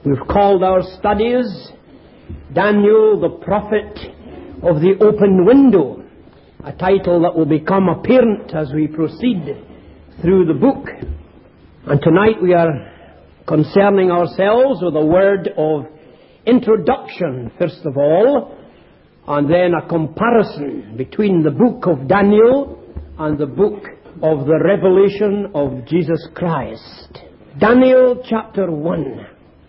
We've called our studies Daniel, the Prophet of the Open Window, a title that will become apparent as we proceed through the book. And tonight we are concerning ourselves with a word of introduction, first of all, and then a comparison between the book of Daniel and the book of the Revelation of Jesus Christ. Daniel chapter 1.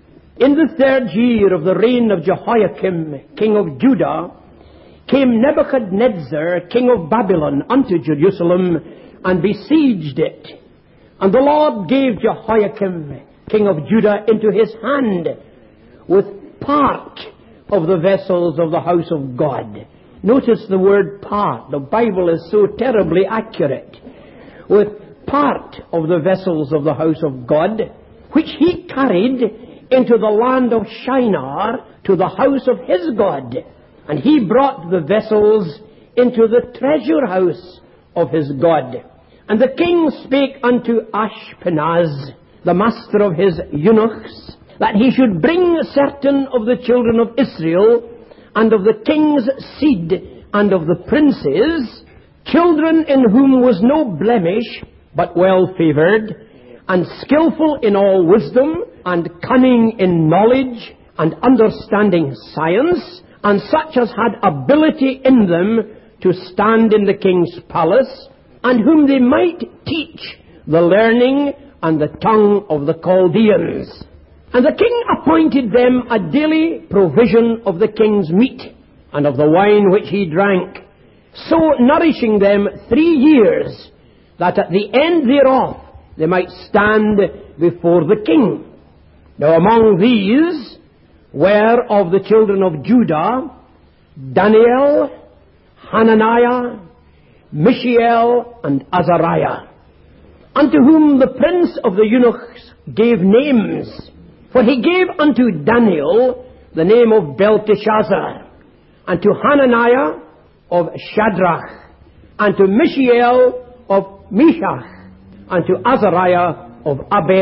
In the 3rd year of the reign of Jehoiakim, king of Judah, came Nebuchadnezzar, king of Babylon, unto Jerusalem, and besieged it. And the Lord gave Jehoiakim, king of Judah, into his hand, with part of the vessels of the house of God. Notice the word part. The Bible is so terribly accurate. With part of the vessels of the house of God, which he carried into the land of Shinar, to the house of his God. And he brought the vessels into the treasure house of his God. And the king spake unto Ashpenaz, the master of his eunuchs, that he should bring certain of the children of Israel, and of the king's seed, and of the princes, children in whom was no blemish, but well favoured, and skillful in all wisdom, and cunning in knowledge, and understanding science, and such as had ability in them to stand in the king's palace, and whom they might teach the learning and the tongue of the Chaldeans. And the king appointed them a daily provision of the king's meat, and of the wine which he drank, so nourishing them 3 years, that at the end thereof they might stand before the king. Now among these were of the children of Judah, Daniel, Hananiah, Mishael, and Azariah, unto whom the prince of the eunuchs gave names. For he gave unto Daniel the name of Belteshazzar, and to Hananiah of Shadrach, and to Mishael of Meshach, and to Azariah of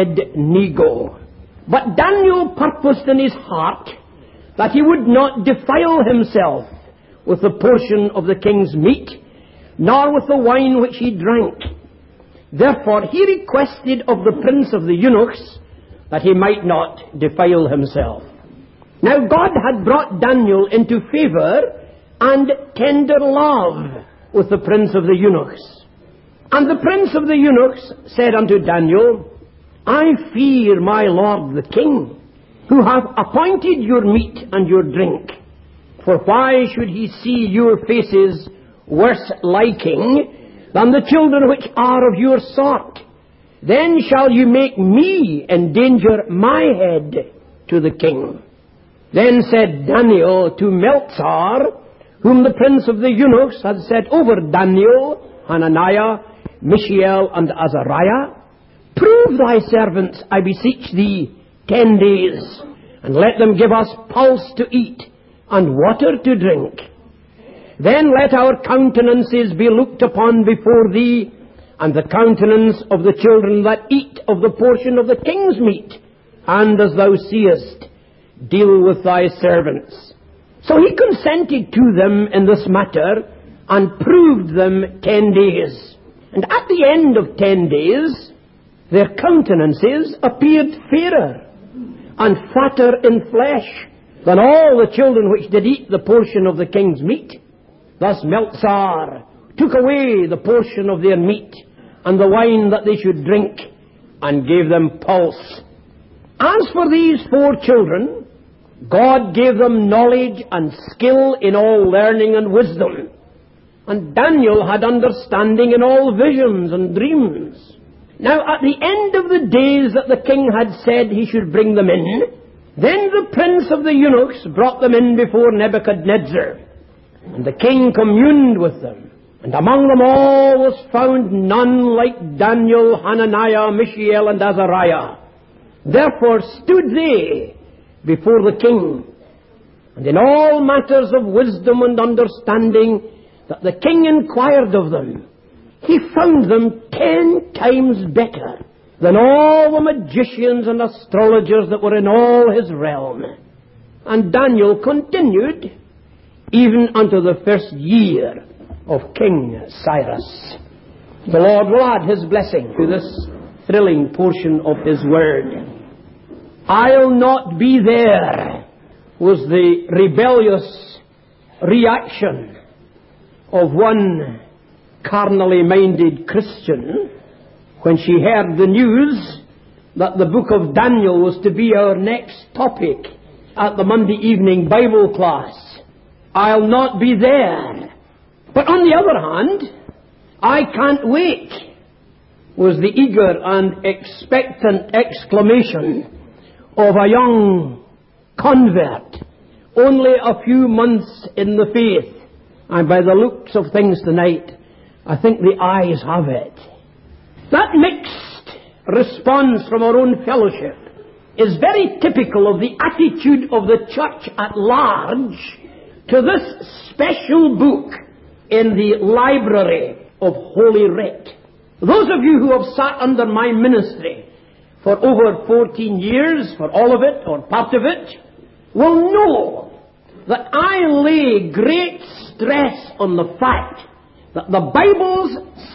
Abednego. But Daniel purposed in his heart that he would not defile himself with the portion of the king's meat, nor with the wine which he drank. Therefore he requested of the prince of the eunuchs that he might not defile himself. Now God had brought Daniel into favour and tender love with the prince of the eunuchs. And the prince of the eunuchs said unto Daniel, I fear my lord the king, who hath appointed your meat and your drink. For why should he see your faces worse liking than the children which are of your sort? Then shall you make me endanger my head to the king. Then said Daniel to Melzar, whom the prince of the eunuchs had set over Daniel, Hananiah, Mishael, and Azariah, prove thy servants, I beseech thee, 10 days, and let them give us pulse to eat, and water to drink. Then let our countenances be looked upon before thee, and the countenance of the children that eat of the portion of the king's meat, and as thou seest, deal with thy servants. So he consented to them in this matter, and proved them 10 days. And at the end of 10 days, their countenances appeared fairer, and fatter in flesh, than all the children which did eat the portion of the king's meat. Thus Melzar took away the portion of their meat, and the wine that they should drink, and gave them pulse. As for these 4 children, God gave them knowledge and skill in all learning and wisdom. And Daniel had understanding in all visions and dreams. Now at the end of the days that the king had said he should bring them in, then the prince of the eunuchs brought them in before Nebuchadnezzar. And the king communed with them. And among them all was found none like Daniel, Hananiah, Mishael, and Azariah. Therefore stood they before the king. And in all matters of wisdom and understanding that the king inquired of them, he found them 10 times better than all the magicians and astrologers that were in all his realm. And Daniel continued even unto the first year of King Cyrus. The Lord will add his blessing to this thrilling portion of his word. "I'll not be there," was the rebellious reaction of one carnally minded Christian when she heard the news that the book of Daniel was to be our next topic at the Monday evening Bible class. "I'll not be there." But on the other hand, "I can't wait," was the eager and expectant exclamation of a young convert, only a few months in the faith. And by the looks of things tonight, I think the eyes have it. That mixed response from our own fellowship is very typical of the attitude of the church at large to this special book in the library of Holy Writ. Those of you who have sat under my ministry for over 14 years, for all of it or part of it, will know that I lay great stress on the fact that the Bible's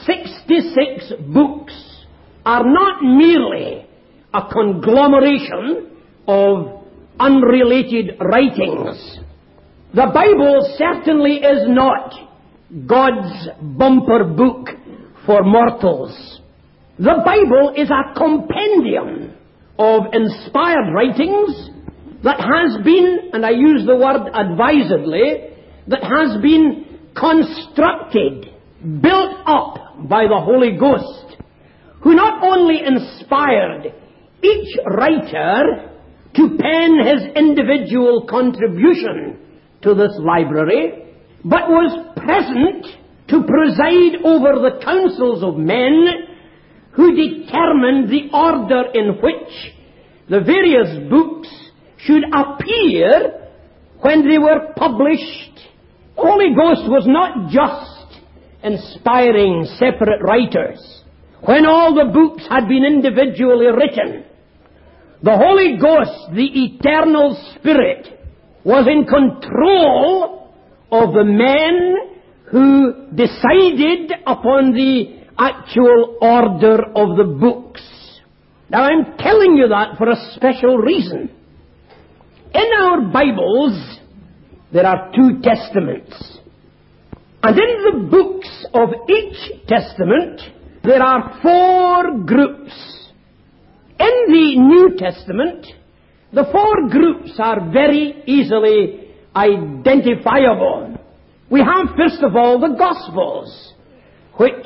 66 books are not merely a conglomeration of unrelated writings. The Bible certainly is not God's bumper book for mortals. The Bible is a compendium of inspired writings that has been, and I use the word advisedly, that has been constructed, built up by the Holy Ghost, who not only inspired each writer to pen his individual contribution to this library, but was present to preside over the councils of men who determined the order in which the various books should appear when they were published. The Holy Ghost was not just inspiring separate writers. When all the books had been individually written, the Holy Ghost, the eternal Spirit, was in control of the men who decided upon the actual order of the books. Now, I'm telling you that for a special reason. In our Bibles, there are 2 testaments. And in the books of each testament, there are 4 groups. In the New Testament, the 4 groups are very easily identifiable. We have, first of all, the Gospels, which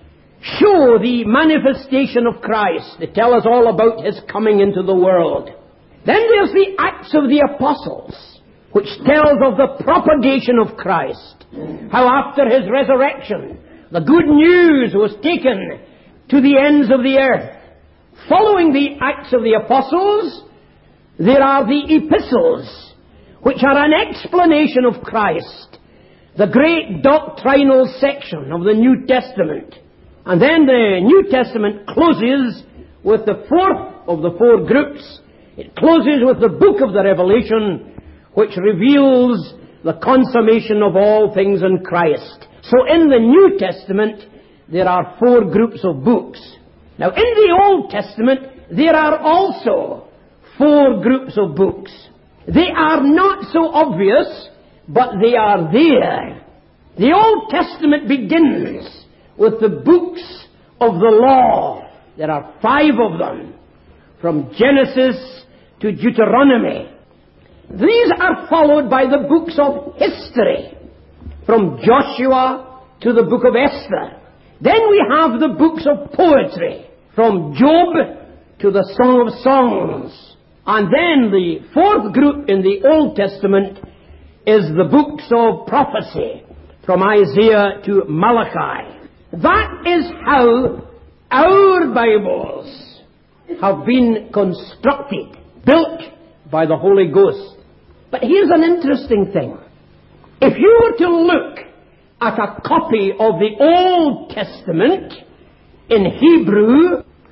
show the manifestation of Christ. They tell us all about His coming into the world. Then there's the Acts of the Apostles, which tells of the propagation of Christ. How after His resurrection, the good news was taken to the ends of the earth. Following the Acts of the Apostles, there are the Epistles, which are an explanation of Christ, the great doctrinal section of the New Testament. And then the New Testament closes with the 4th of the 4 groups. It closes with the book of the Revelation, which reveals the consummation of all things in Christ. So in the New Testament, there are 4 groups of books. Now in the Old Testament, there are also 4 groups of books. They are not so obvious, but they are there. The Old Testament begins with the books of the law. There are 5 of them, from Genesis to Deuteronomy. These are followed by the books of history, from Joshua to the book of Esther. Then we have the books of poetry, from Job to the Song of Songs. And then the 4th group in the Old Testament is the books of prophecy, from Isaiah to Malachi. That is how our Bibles have been constructed, built by the Holy Ghost. But here's an interesting thing. If you were to look at a copy of the Old Testament in Hebrew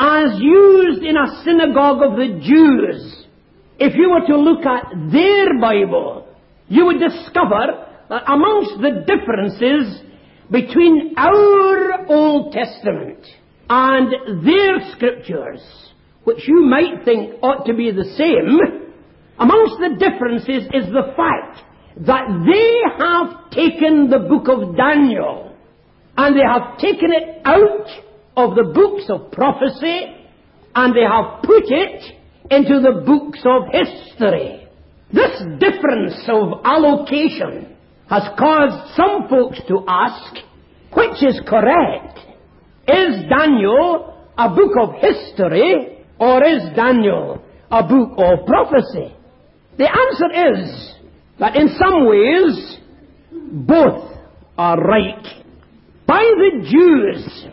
as used in a synagogue of the Jews, if you were to look at their Bible, you would discover that amongst the differences between our Old Testament and their scriptures, which you might think ought to be the same, amongst the differences is the fact that they have taken the book of Daniel and they have taken it out of the books of prophecy and they have put it into the books of history. This difference of allocation has caused some folks to ask, which is correct? Is Daniel a book of history or is Daniel a book of prophecy? The answer is that in some ways both are right. By the Jews,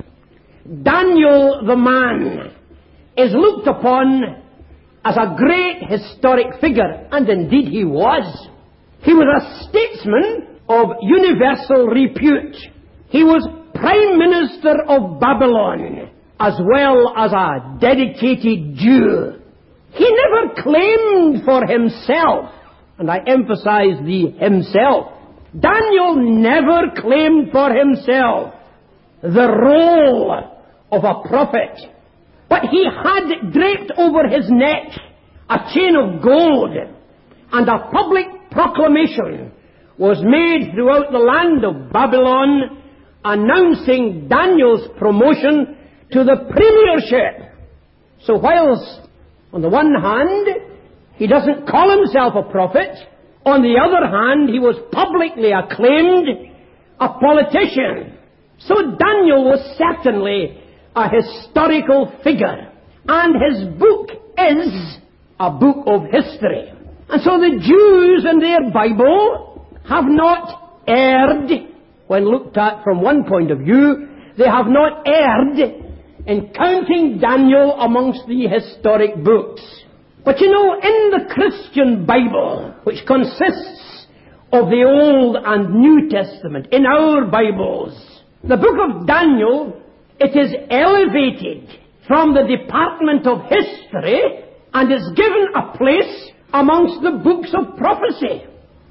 Daniel the man is looked upon as a great historic figure, and indeed he was. He was a statesman of universal repute. He was Prime Minister of Babylon, as well as a dedicated Jew. He never claimed for himself, and I emphasize the himself. Daniel never claimed for himself the role of a prophet, but he had draped over his neck a chain of gold, and a public proclamation was made throughout the land of Babylon announcing Daniel's promotion to the premiership. So whilst on the one hand he doesn't call himself a prophet, on the other hand he was publicly acclaimed a politician. So Daniel was certainly a historical figure, and his book is a book of history. And so the Jews in their Bible have not erred when looked at from one point of view. They have not erred in counting Daniel amongst the historic books. But you know, in the Christian Bible, which consists of the Old and New Testament, in our Bibles, the book of Daniel, it is elevated from the department of history and is given a place amongst the books of prophecy.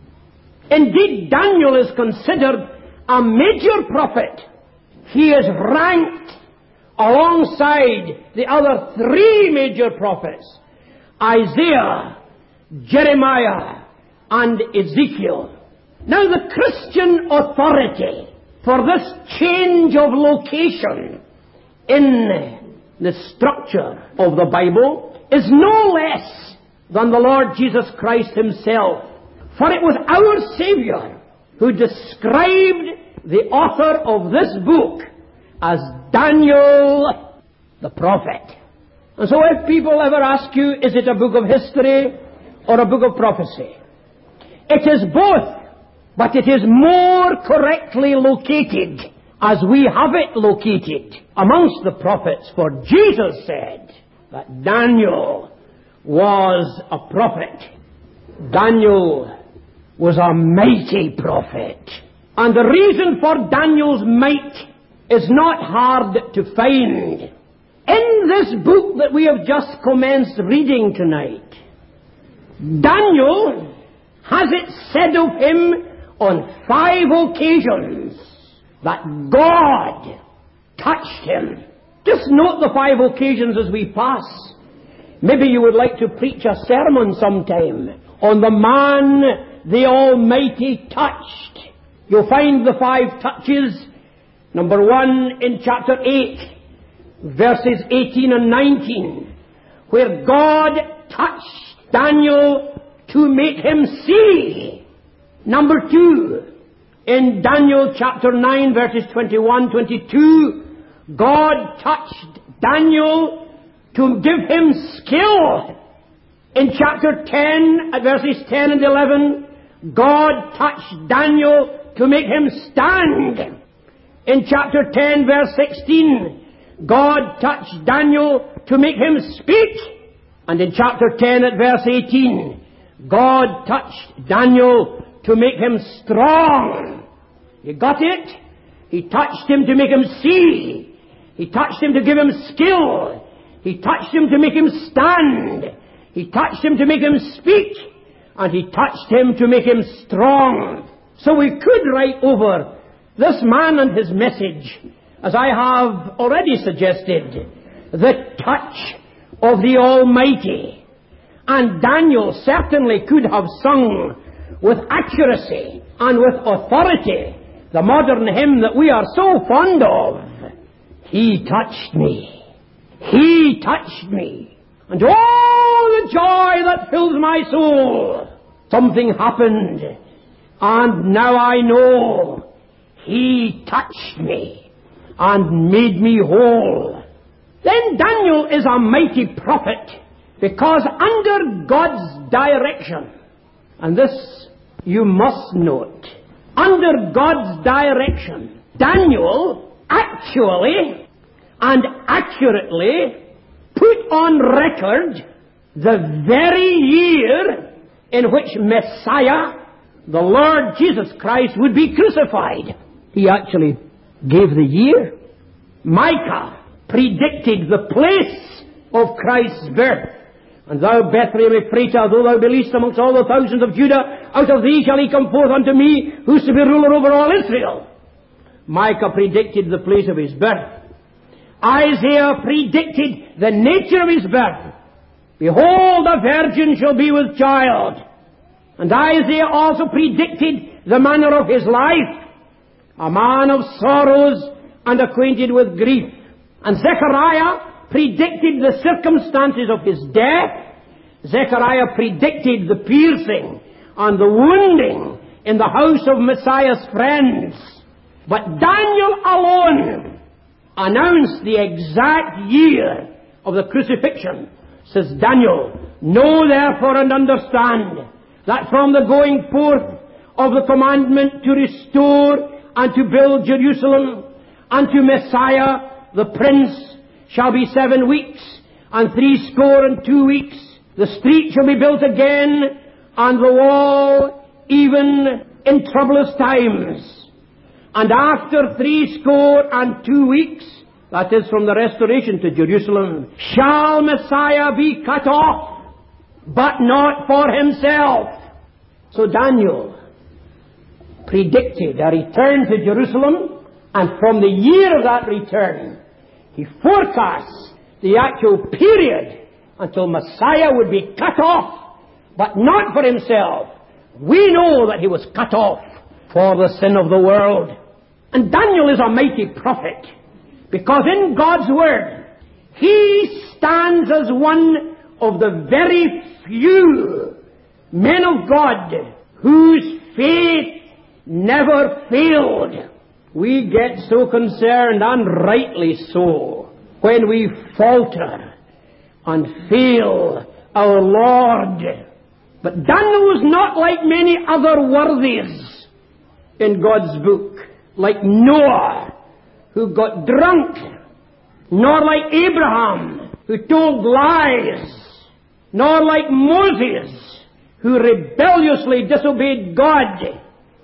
Indeed, Daniel is considered a major prophet. He is ranked alongside the other three major prophets, Isaiah, Jeremiah, and Ezekiel. Now, the Christian authority for this change of location in the structure of the Bible is no less than the Lord Jesus Christ himself. For it was our Savior who described the author of this book as Daniel the prophet. And so if people ever ask you, is it a book of history or a book of prophecy? It is both, but it is more correctly located as we have it located amongst the prophets. For Jesus said that Daniel was a prophet. Daniel was a mighty prophet. And the reason for Daniel's might is not hard to find. In this book that we have just commenced reading tonight, Daniel has it said of him on 5 occasions that God touched him. Just note the 5 occasions as we pass. Maybe you would like to preach a sermon sometime on the man the Almighty touched. You'll find the 5 touches. Number 1 in chapter 8, verses 18 and 19, where God touched Daniel to make him see. Number 2, in Daniel chapter 9, verses 21, 22, God touched Daniel to give him skill. In chapter 10, at verses 10 and 11, God touched Daniel to make him stand. In chapter 10, verse 16, God touched Daniel to make him speak. And in chapter 10 at verse 18, God touched Daniel to make him strong. You got it? He touched him to make him see. He touched him to give him skill. He touched him to make him stand. He touched him to make him speak. And he touched him to make him strong. So we could write over this man and his message, as I have already suggested, the touch of the Almighty. And Daniel certainly could have sung with accuracy and with authority the modern hymn that we are so fond of. He touched me. He touched me. And oh, the joy that fills my soul. Something happened. And now I know He touched me and made me whole. Then Daniel is a mighty prophet, because under God's direction, and this you must note, under God's direction, Daniel actually and accurately put on record the very year in which Messiah, the Lord Jesus Christ, would be crucified. He actually gave the year. Micah predicted the place of Christ's birth. And thou, Bethlehem Ephratah, though thou be least amongst all the thousands of Judah, out of thee shall he come forth unto me, who's to be ruler over all Israel. Micah predicted the place of his birth. Isaiah predicted the nature of his birth. Behold, a virgin shall be with child. And Isaiah also predicted the manner of his life, a man of sorrows and acquainted with grief. And Zechariah predicted the circumstances of his death. Zechariah predicted the piercing and the wounding in the house of Messiah's friends. But Daniel alone announced the exact year of the crucifixion. Says Daniel, know therefore and understand that from the going forth of the commandment to restore and to build Jerusalem unto Messiah the Prince shall be 7 weeks, and 62 weeks. The street shall be built again, and the wall even in troublous times. And after 62 weeks, that is from the restoration to Jerusalem, shall Messiah be cut off, but not for himself. So Daniel predicted a return to Jerusalem, and from the year of that return, he forecasts the actual period until Messiah would be cut off, but not for himself. We know that he was cut off for the sin of the world. And Daniel is a mighty prophet, because in God's Word, he stands as one of the very few men of God whose faith never failed. We get so concerned, and rightly so, when we falter and fail our Lord. But Daniel was not like many other worthies in God's book, like Noah, who got drunk, nor like Abraham, who told lies, nor like Moses, who rebelliously disobeyed God,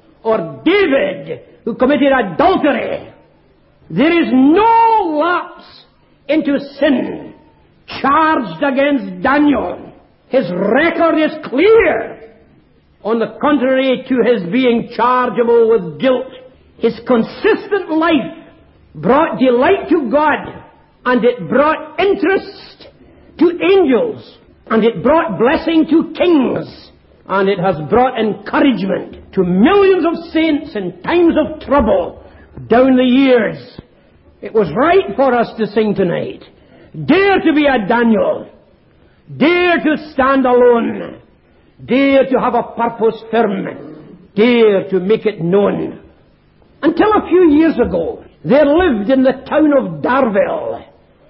or David, who committed adultery. There is no lapse into sin charged against Daniel. His record is clear. On the contrary to his being chargeable with guilt, his consistent life brought delight to God, and it brought interest to angels, and it brought blessing to kings, and it has brought encouragement to millions of saints in times of trouble down the years. It was right for us to sing tonight. Dare to be a Daniel. Dare to stand alone. Dare to have a purpose firm. Dare to make it known. Until a few years ago, there lived in the town of Darville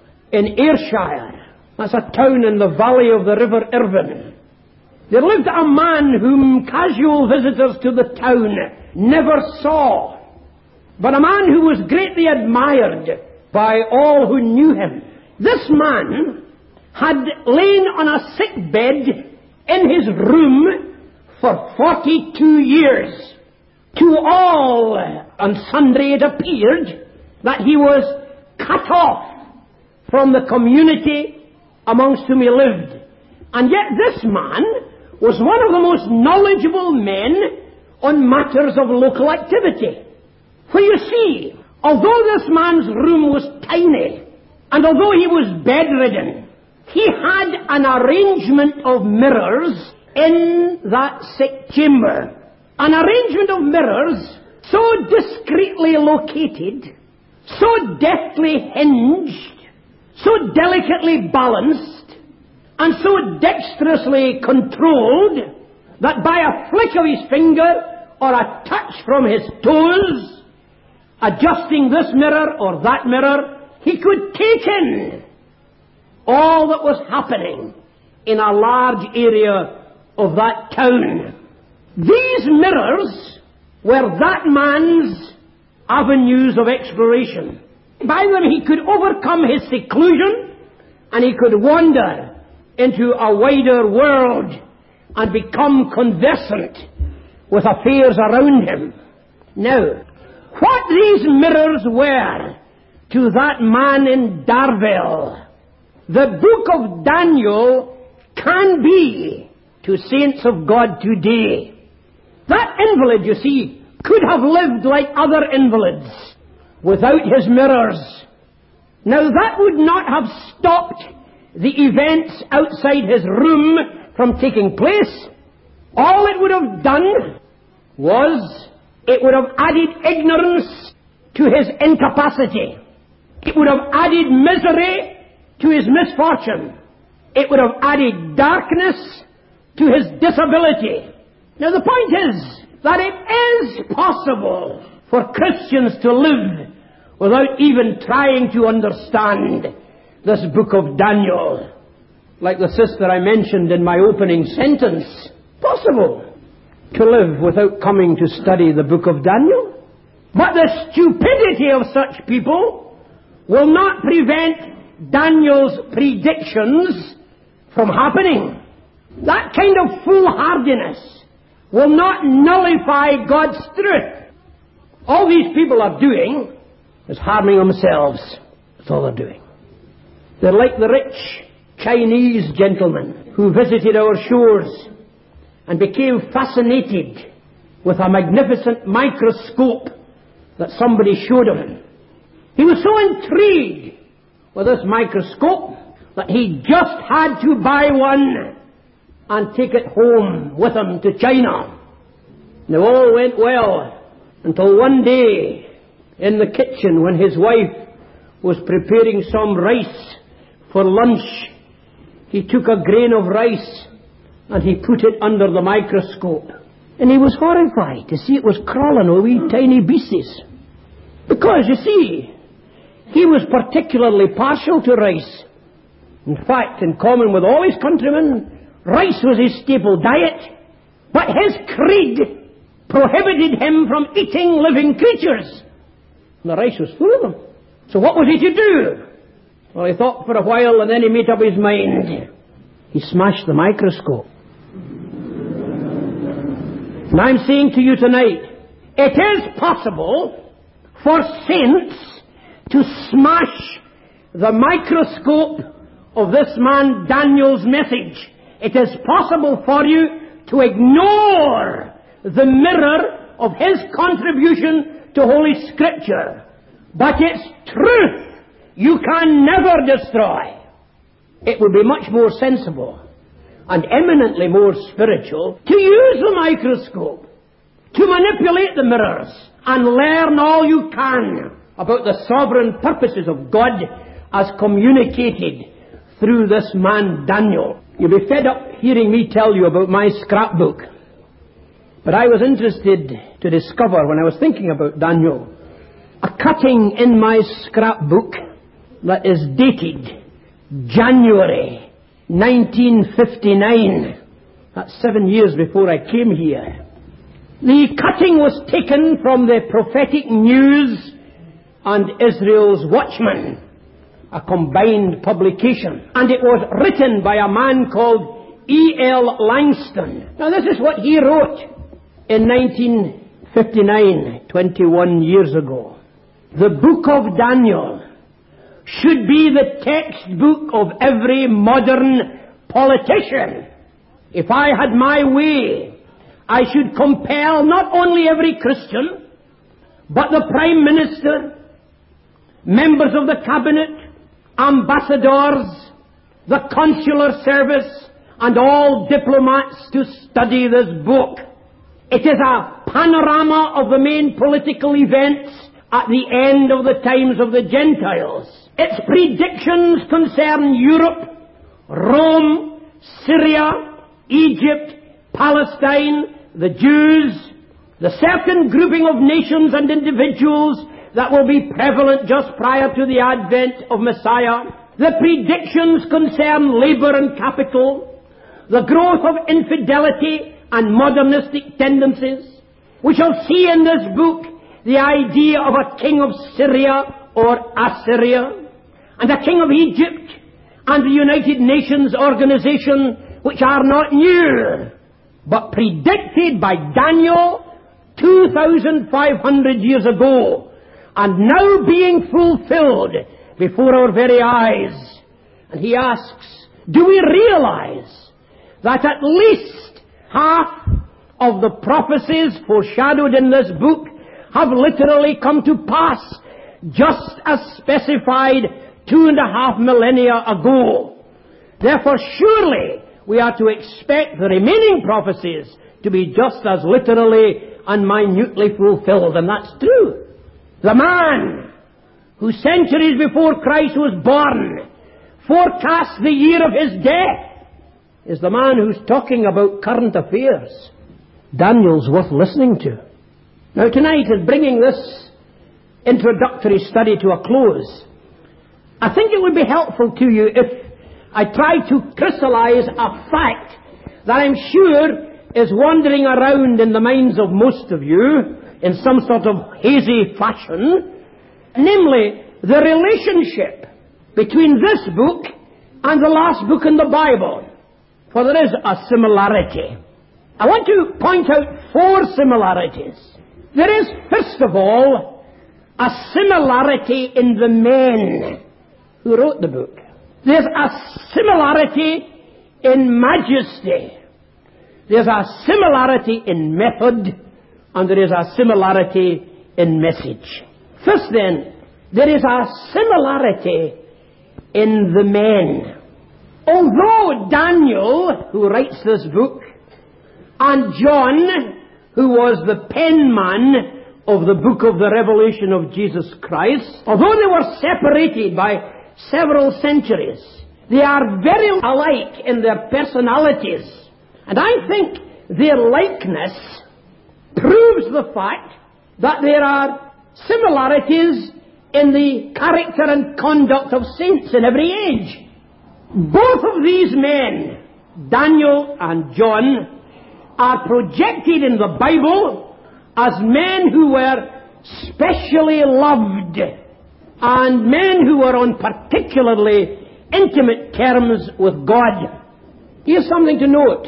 in Ayrshire. That's a town in the valley of the River Irvine. There lived a man whom casual visitors to the town never saw, but a man who was greatly admired by all who knew him. This man had lain on a sick bed in his room for 42 years. To all and sundry it appeared that he was cut off from the community amongst whom he lived. And yet this man was one of the most knowledgeable men on matters of local activity. For you see, although this man's room was tiny, and although he was bedridden, he had an arrangement of mirrors in that sick chamber. An arrangement of mirrors so discreetly located, so deftly hinged, so delicately balanced, and so dexterously controlled, that by a flick of his finger or a touch from his toes, adjusting this mirror or that mirror, he could take in all that was happening in a large area of that town. These mirrors were that man's avenues of exploration. By them he could overcome his seclusion, and he could wander into a wider world and become conversant with affairs around him. Now, what these mirrors were to that man in Darvell, the book of Daniel can be to saints of God today. That invalid, you see, could have lived like other invalids without his mirrors. Now that would not have stopped the events outside his room from taking place. All it would have done was, it would have added ignorance to his incapacity. It would have added misery to his misfortune. It would have added darkness to his disability. Now the point is that it is possible for Christians to live without even trying to understand this book of Daniel. Like the sister I mentioned in my opening sentence, possible to live without coming to study the book of Daniel. But the stupidity of such people will not prevent Daniel's predictions from happening. That kind of foolhardiness will not nullify God's truth. All these people are doing is harming themselves. That's all they're doing. They're like the rich Chinese gentleman who visited our shores and became fascinated with a magnificent microscope that somebody showed him. He was so intrigued with this microscope that he just had to buy one and take it home with him to China. And it all went well until one day in the kitchen, when his wife was preparing some rice for lunch, he took a grain of rice and he put it under the microscope. And he was horrified to see it was crawling with wee tiny beasties. Because, you see, he was particularly partial to rice. In fact, in common with all his countrymen, rice was his staple diet. But his creed prohibited him from eating living creatures. And the rice was full of them. So what was he to do? Well, he thought for a while, and then he made up his mind. He smashed the microscope. And I'm saying to you tonight, it is possible for saints to smash the microscope of this man Daniel's message. It is possible for you to ignore the mirror of his contribution to Holy Scripture. But its truth you can never destroy. It would be much more sensible and eminently more spiritual to use the microscope, to manipulate the mirrors, and learn all you can about the sovereign purposes of God as communicated through this man Daniel. You'll be fed up hearing me tell you about my scrapbook. But I was interested to discover, when I was thinking about Daniel, a cutting in my scrapbook that is dated January 1959. That's 7 years before I came here. The cutting was taken from the Prophetic News and Israel's Watchman, a combined publication. And it was written by a man called E.L. Langston. Now this is what he wrote in 1959, 21 years ago. The book of Daniel should be the textbook of every modern politician. If I had my way, I should compel not only every Christian, but the Prime Minister, members of the Cabinet, ambassadors, the consular service, and all diplomats to study this book. It is a panorama of the main political events at the end of the times of the Gentiles. Its predictions concern Europe, Rome, Syria, Egypt, Palestine, the Jews, the certain grouping of nations and individuals that will be prevalent just prior to the advent of Messiah. The predictions concern labor and capital, the growth of infidelity and modernistic tendencies. We shall see in this book the idea of a king of Syria or Assyria, and a king of Egypt, and the United Nations organization, which are not new, but predicted by Daniel 2,500 years ago, and now being fulfilled before our very eyes. And he asks, do we realize that at least half of the prophecies foreshadowed in this book have literally come to pass, just as specified 2.5 millennia ago? Therefore, surely we are to expect the remaining prophecies to be just as literally and minutely fulfilled, and that's true. The man who centuries before Christ was born forecast the year of his death is the man who's talking about current affairs. Daniel's worth listening to. Now tonight, in bringing this introductory study to a close, I think it would be helpful to you if I try to crystallize a fact that I'm sure is wandering around in the minds of most of you in some sort of hazy fashion, namely the relationship between this book and the last book in the Bible. For there is a similarity. I want to point out 4 similarities. There is, first of all, a similarity in the men who wrote the book. There's a similarity in majesty. There's a similarity in method, and there is a similarity in message. First then, there is a similarity in the men. Although Daniel, who writes this book, and John, who was the penman of the book of the Revelation of Jesus Christ, although they were separated by several centuries, they are very alike in their personalities. And I think their likeness proves the fact that there are similarities in the character and conduct of saints in every age. Both of these men, Daniel and John, are projected in the Bible as men who were specially loved and men who were on particularly intimate terms with God. Here's something to note.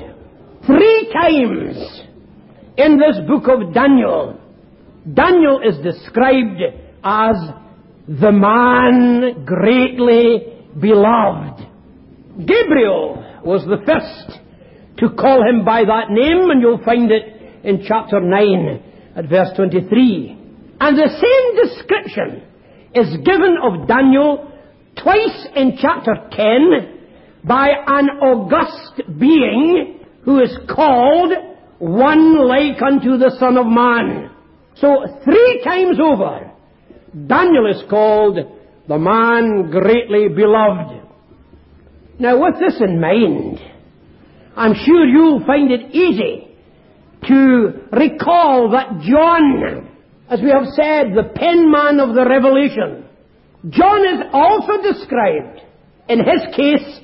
3 times in this book of Daniel, Daniel is described as the man greatly beloved. Gabriel was the first to call him by that name, and you'll find it in chapter 9 at verse 23. And the same description is given of Daniel twice in chapter 10 by an august being who is called one like unto the Son of Man. So 3 times over, Daniel is called the man greatly beloved. Now, with this in mind, I'm sure you'll find it easy to recall that John, as we have said, the penman of the Revelation, John is also described, in his case,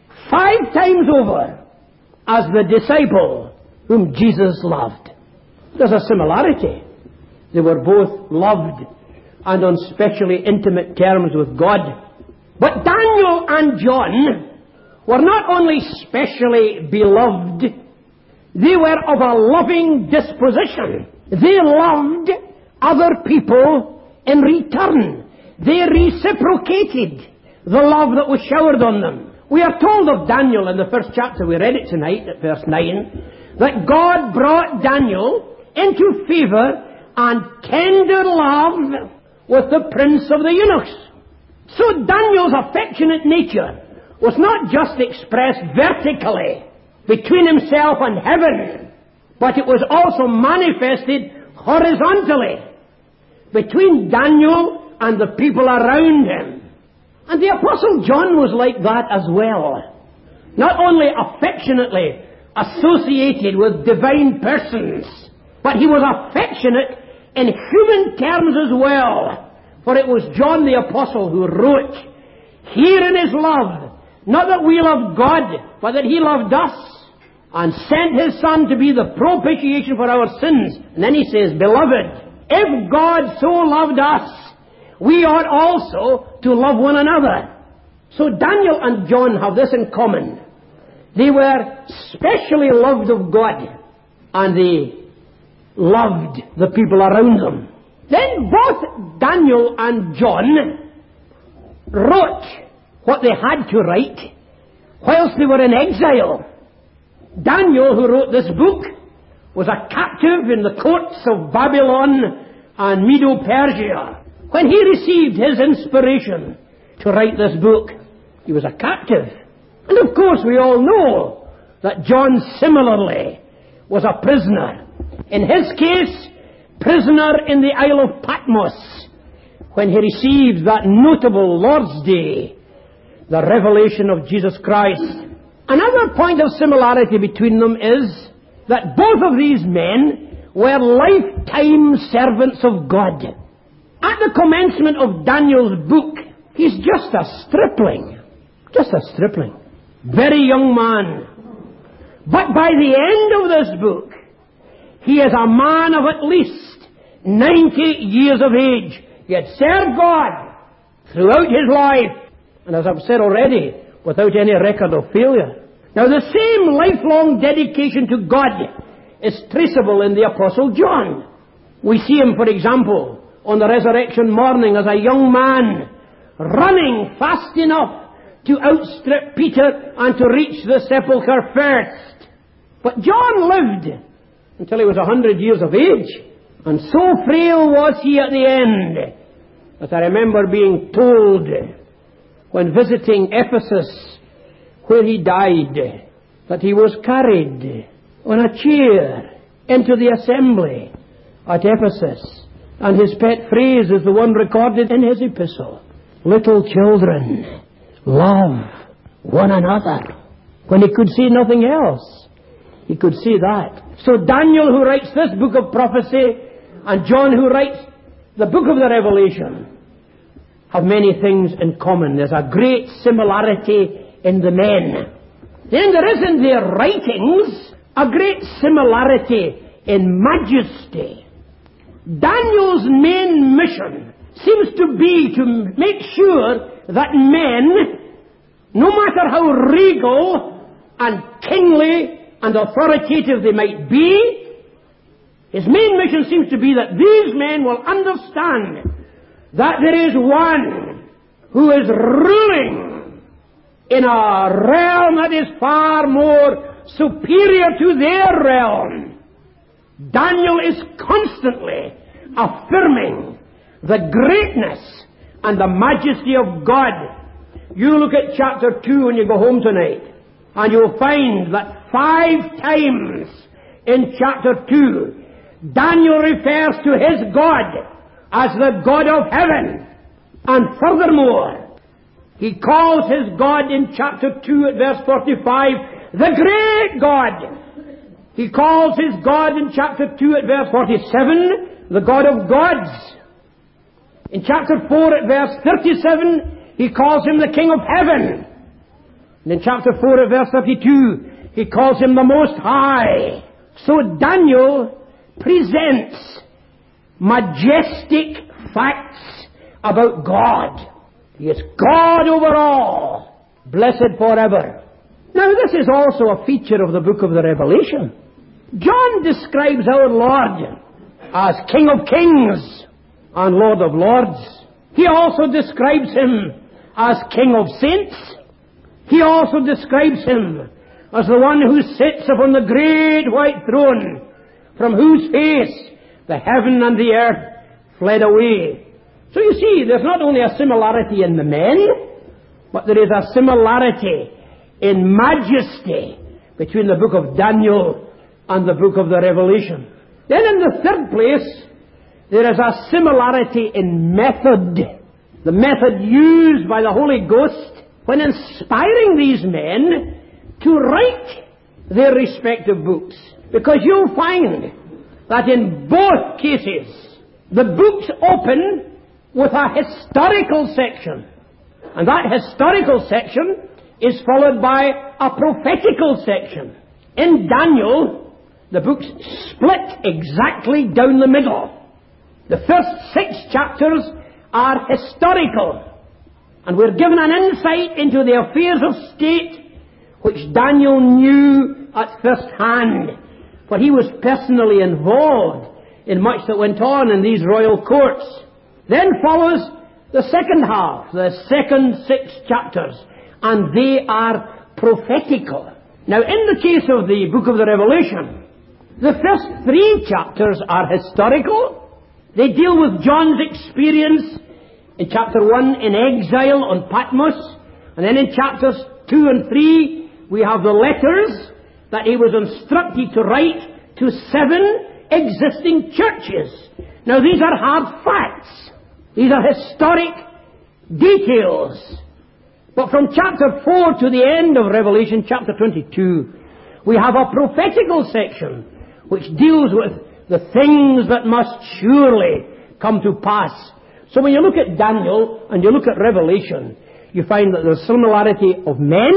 5 times over, as the disciple whom Jesus loved. There's a similarity. They were both loved and on specially intimate terms with God. But Daniel and John were not only specially beloved, they were of a loving disposition. They loved other people in return. they reciprocated the love that was showered on them. We are told of Daniel in the first chapter, we read it tonight at verse 9, that God brought Daniel into favor and tender love with the prince of the eunuchs. So Daniel's affectionate nature was not just expressed vertically between himself and heaven, but it was also manifested horizontally between Daniel and the people around him. And the Apostle John was like that as well. Not only affectionately associated with divine persons, but he was affectionate in human terms as well. For it was John the Apostle who wrote, "Herein is love, not that we loved God, but that He loved us, and sent His Son to be the propitiation for our sins." And then he says, "Beloved, if God so loved us, we ought also to love one another." So Daniel and John have this in common. They were specially loved of God, and they loved the people around them. Then both Daniel and John wrote what they had to write whilst they were in exile. Daniel, who wrote this book, was a captive in the courts of Babylon and Medo-Persia. When he received his inspiration to write this book, he was a captive. And of course we all know that John similarly was a prisoner. In his case, prisoner in the Isle of Patmos, when he received that notable Lord's Day, the revelation of Jesus Christ. Another point of similarity between them is that both of these men were lifetime servants of God. At the commencement of Daniel's book, he's just a stripling. Just a stripling. Very young man. But by the end of this book, he is a man of at least 90 years of age. He had served God throughout his life, and as I've said already, without any record of failure. Now the same lifelong dedication to God is traceable in the Apostle John. We see him, for example, on the resurrection morning as a young man, running fast enough to outstrip Peter and to reach the sepulchre first. But John lived until he was 100 years of age, and so frail was he at the end that I remember being told when visiting Ephesus, where he died, that he was carried on a chair into the assembly at Ephesus, and his pet phrase is the one recorded in his epistle: "Little children, love one another." When he could see nothing else, he could see that. So Daniel, who writes this book of prophecy, and John, who writes the book of the Revelation, have many things in common. There's a great similarity in the men. Then there is in their writings a great similarity in majesty. Daniel's main mission seems to be to make sure that men, no matter how regal and kingly and authoritative they might be, his main mission seems to be that these men will understand that there is one who is ruling in a realm that is far more superior to their realm. Daniel is constantly affirming the greatness and the majesty of God. You look at chapter 2 when you go home tonight, and you'll find that 5 times in chapter 2, Daniel refers to his God as the God of heaven. And furthermore, he calls his God in chapter 2 at verse 45, the great God. He calls his God in chapter 2 at verse 47, the God of gods. In chapter 4 at verse 37, he calls him the King of heaven. And in chapter 4 at verse 32, he calls him the Most High. So Daniel presents majestic facts about God. He is God over all, blessed forever. Now this is also a feature of the book of the Revelation. John describes our Lord as King of kings and Lord of lords. He also describes him as King of saints. He also describes him as the one who sits upon the great white throne, from whose face the heaven and the earth fled away. So you see, there's not only a similarity in the men, but there is a similarity in majesty between the book of Daniel and the book of the Revelation. Then in the third place, there is a similarity in method. The method used by the Holy Ghost when inspiring these men to write their respective books. Because you'll find that in both cases, the books open with a historical section. And that historical section is followed by a prophetical section. In Daniel, the books split exactly down the middle. The first 6 chapters are historical, and we're given an insight into the affairs of state which Daniel knew at first hand, for he was personally involved in much that went on in these royal courts. Then follows the second half, the second 6 chapters, and they are prophetical. Now, in the case of the book of the Revelation, the first 3 chapters are historical. They deal with John's experience in chapter 1 in exile on Patmos, and then in chapters 2 and 3 we have the letters that he was instructed to write to 7 existing churches. Now, these are hard facts. These are historic details. But from chapter 4 to the end of Revelation, chapter 22, we have a prophetical section which deals with the things that must surely come to pass. So when you look at Daniel and you look at Revelation, you find that there's a similarity of men,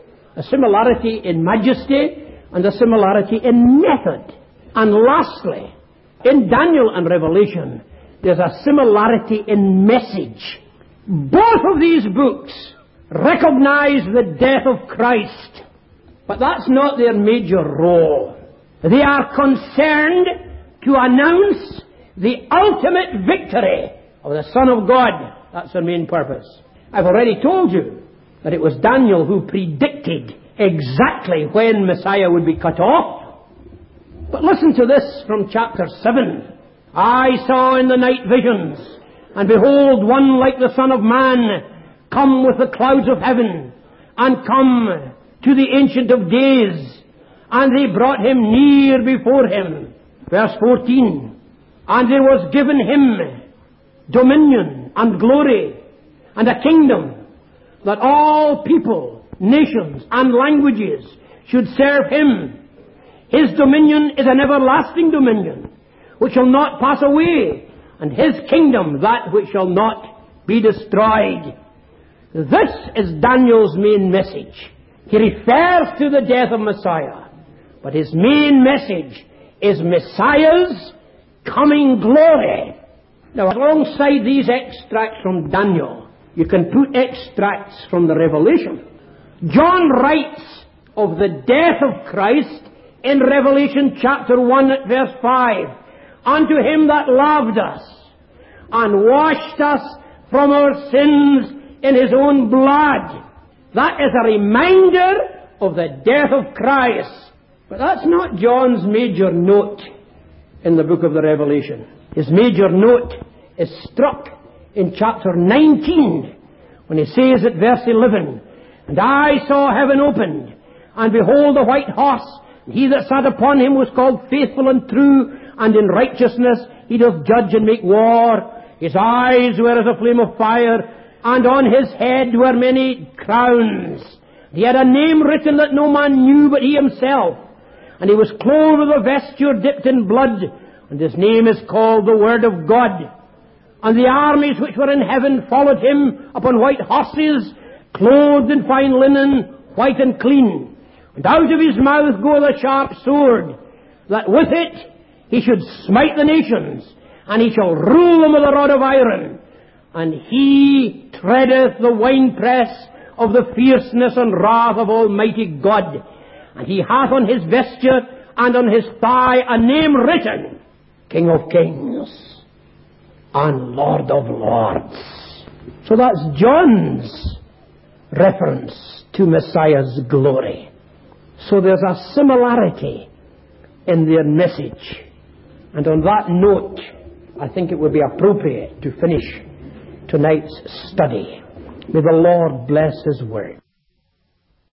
a similarity in majesty, and a similarity in method. And lastly, in Daniel and Revelation, there's a similarity in message. Both of these books recognize the death of Christ, but that's not their major role. They are concerned to announce the ultimate victory of the Son of God. That's their main purpose. I've already told you that it was Daniel who predicted exactly when Messiah would be cut off. But listen to this from chapter 7. I saw in the night visions, and behold, one like the Son of Man, come with the clouds of heaven, and come to the Ancient of Days, and they brought him near before him. Verse 14. And there was given him dominion and glory and a kingdom, that all people, nations, and languages should serve him. His dominion is an everlasting dominion, which shall not pass away, and his kingdom that which shall not be destroyed. This is Daniel's main message. He refers to the death of Messiah, but his main message is Messiah's coming glory. Now, alongside these extracts from Daniel, you can put extracts from the Revelation. John writes of the death of Christ in Revelation chapter 1 at verse 5. Unto him that loved us and washed us from our sins in his own blood. That is a reminder of the death of Christ. But that's not John's major note in the book of the Revelation. His major note is struck in chapter 19, when he says at verse 11, And I saw heaven opened, and behold a white horse, and he that sat upon him was called Faithful and True, and in righteousness he doth judge and make war. His eyes were as a flame of fire, and on his head were many crowns. He had a name written that no man knew but he himself. And he was clothed with a vesture dipped in blood, and his name is called the Word of God. And the armies which were in heaven followed him upon white horses, clothed in fine linen, white and clean. And out of his mouth goeth a sharp sword, that with it he should smite the nations, and he shall rule them with a rod of iron. And he treadeth the winepress of the fierceness and wrath of Almighty God. And he hath on his vesture and on his thigh a name written, King of Kings and Lord of Lords. So that's John's reference to Messiah's glory. So there's a similarity in their message. And on that note, I think it would be appropriate to finish tonight's study. May the Lord bless His word.